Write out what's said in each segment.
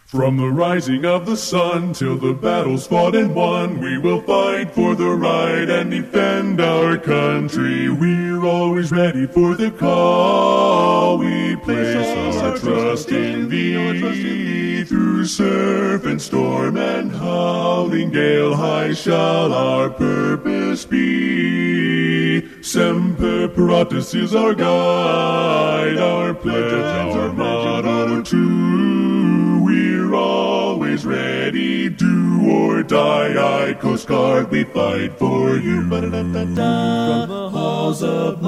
From the rising of the sun till the battle's fought and won, we will fight for the right and defend our country. We're always ready for the call. We place our trust in thee. Through surf and storm and howling gale, high shall our purpose be. Semper Paratus is our guide, our pledge, our motto too. We're always ready, do or die. I, Coast Guard, we fight for you. From the halls of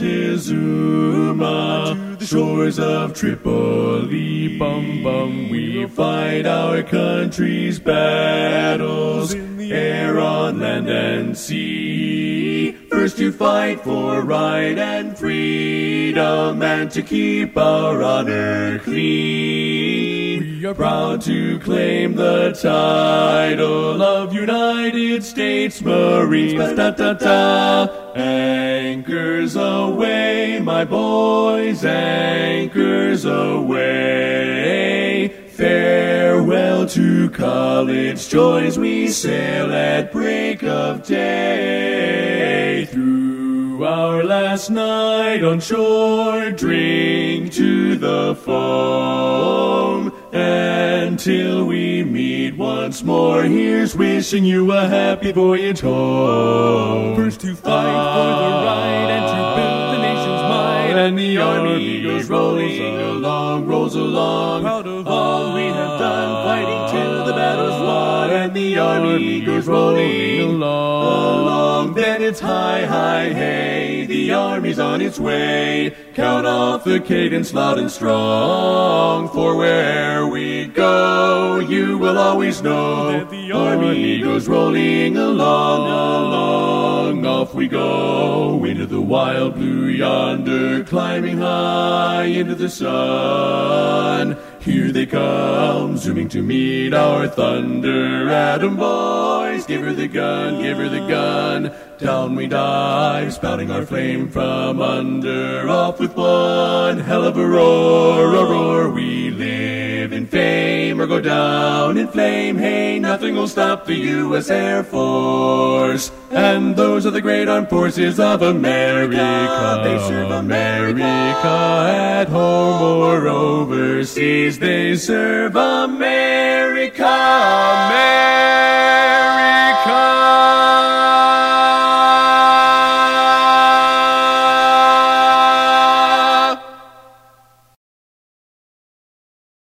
Montezuma to the shores of Tripoli, bum bum, we fight our country's battles, air, on land and sea. First to fight for right and freedom, and to keep our honor clean. We are proud to claim the title of United States Marines. Da, da, da. Anchors aweigh, my boys, anchors aweigh. Farewell to college joys, we sail at break of day. Through our last night on shore, drink to the foam. Until we meet once more, here's wishing you a happy voyage home. First to fight for the right and to build the nation's might, and the army goes rolling along, rolls along. Proud of all we have done, fighting till the battle's won, and the army goes rolling along. Then it's hi, hi, hey, the army's on its way. Count off the cadence loud and strong, for where we go, you will always know that the army goes rolling along. Off we go into the wild blue yonder, climbing high into the sun. Here they come, zooming to meet our thunder atom boys. Give her the gun, give her the gun. Down we dive, spouting our flame from under. Off with one hell of a roar, we live in fame or go down in flame. Hey, nothing will stop the U.S. Air Force. And those are the great armed forces of America. They serve America at home or overseas. They serve America, America.